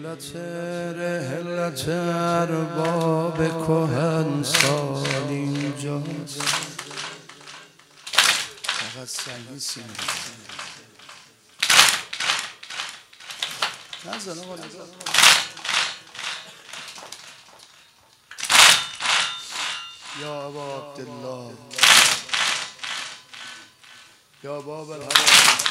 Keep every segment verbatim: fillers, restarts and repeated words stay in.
علت رحلت ارباب کهن سال اینجاست. فقط سنگی سینه نزن آقا نزن. یا ابا عبدالله یا باب الهوى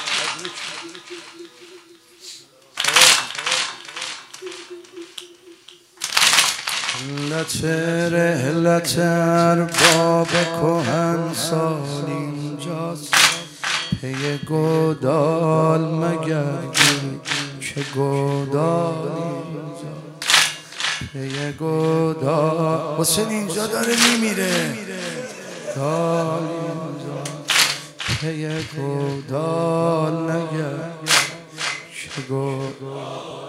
علت رحلت ارباب کهن سال اینجاست. پی گودال مگردی که گودال اینجاست. پی گودال حسین اینجا داره میمیره. دال اینجا پی گودال نگرد که گودال.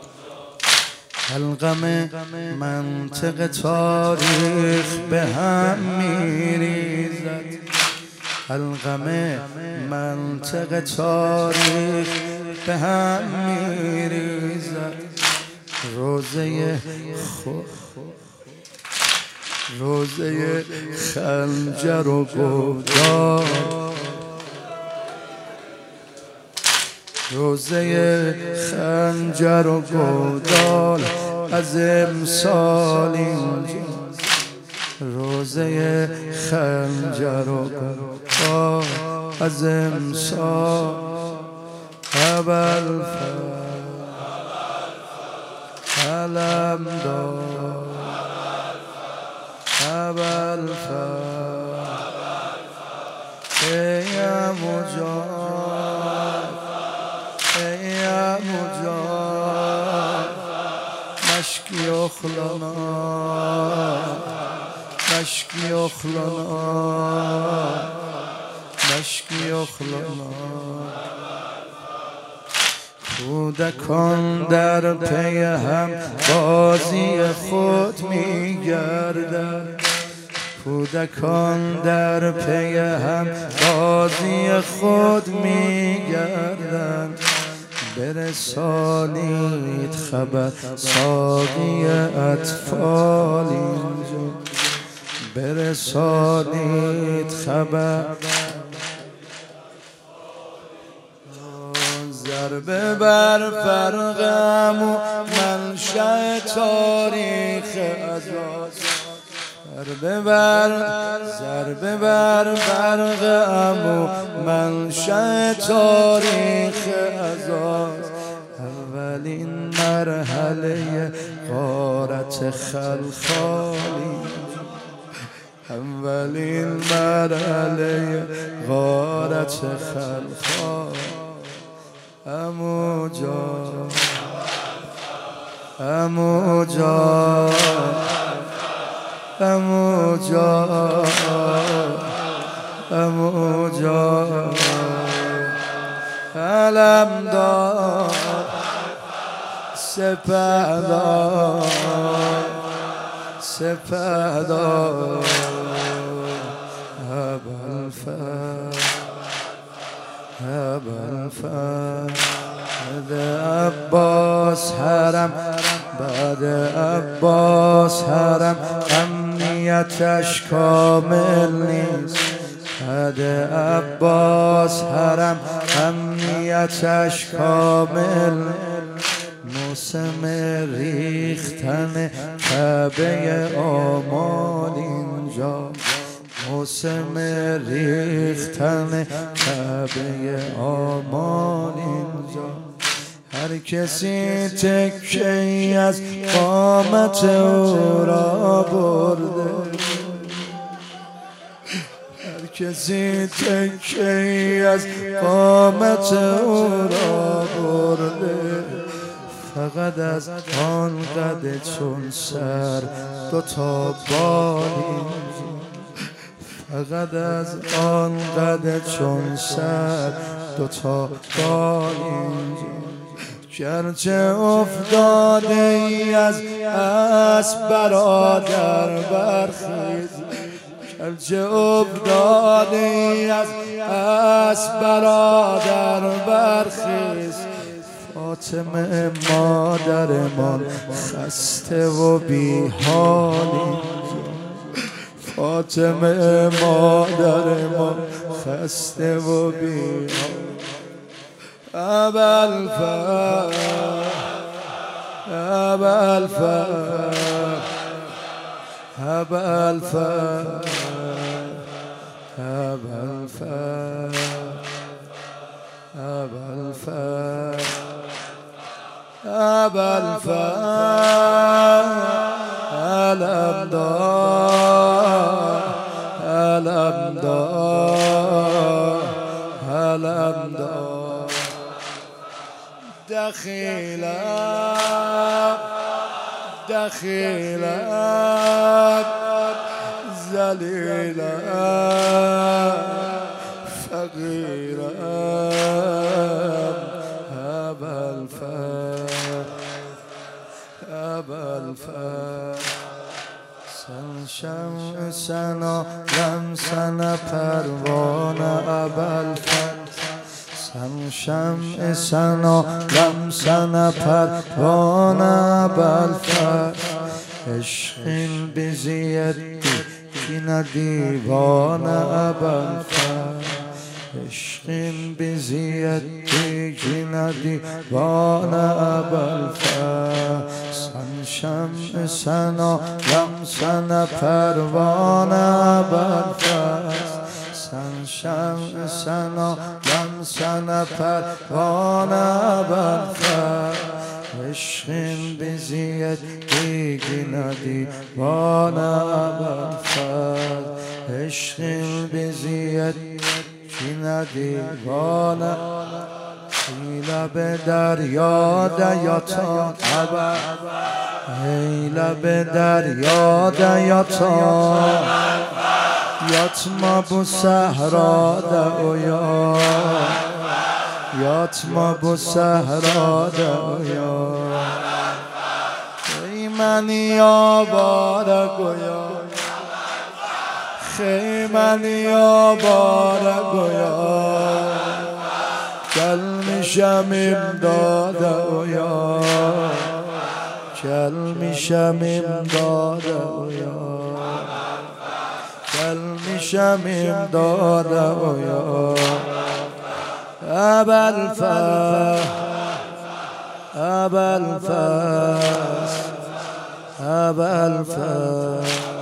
حلقم منطق تاریخ به هم میریزد. حلقم منطق تاریخ به هم میریزد. روزه خود روزه خنجر و گودال. روزه خنجر و گودال از امسال اینجاست. روزه خنجر و گودال از امسال. اول علم دار اول ایم جان ایم جان مشکی اخلانا مشکی اخلانا مشکی اخلانا. کودکان در پی هم بازی خود میگردند. کودکان در پی هم بازی خود میگردند. برسانید خبر ساقی اطفال اینجا. برسانید خبر ضربه بر فرقم و منشأ تاریخ ازاست. ضربه بر ضربه بر فرقم و منشأ تاریخ ازاست. اولین مرحله غارت خلخالی. اولین مرحله غارت خلخال. امو جان امو جان امو جان امو جان علم دار سپهدار سپهدار ابوالفضل ابوالفضل بعد عباس حرم بعد عباس حرم امنیتش کامل نیست. بعد عباس حرم امنیتش کامل. موسم ریختن کعبه آمال اینجا. موسم ریختن کعبه آمال اینجا. هر کسی تکی از قامت او را برده. هر کسی تکی از قامت او را برده. فقط از آن قد چون سر دو تا بال. فقط از آن قد چون سر دو تا بال اینجا. گرچه افتاده ای از اسب برادر برخیز. گرچه افتاده ای از اسب برادر برخیز. فاطمه مادرمان خسته و بی حالی، فاطمه مادرمان خسته و بی حالی. ابوالفضل ابوالفضل ابوالفضل ابوالفضل ابوالفضل ابوالفضل علمدار علمدار علمدار دخیلم دخیلم ذلیلم فقیرم ابوالفضل ابوالفضل سن شمسنا لمسن پروانه ابوالفضل سن شمسنا لمسن پروانه ابوالفضل عشقین بزیدی کین دیوانه ابوالفضل عشقین بزیدی کین دیوانه ابوالفضل سن شمسنا لمسن پروانه ابوالفضل سن شمسنا لمسن پروانه ابوالفضل عشقین بزیدی کین دیوانه ابوالفضل عشقین بزیدی کین دیوانه ای لب دریا دیاتا ابا ای لب دریا دیاتا یاتما بو صحرا دویا یاتما بو صحرا دویا ای منی آواره گویا خی منی آواره گویا کل میشم امداد اویا کل میشم امداد اویا کل میشم امداد اویا ابوالفضل ابوالفضل ابوالفضل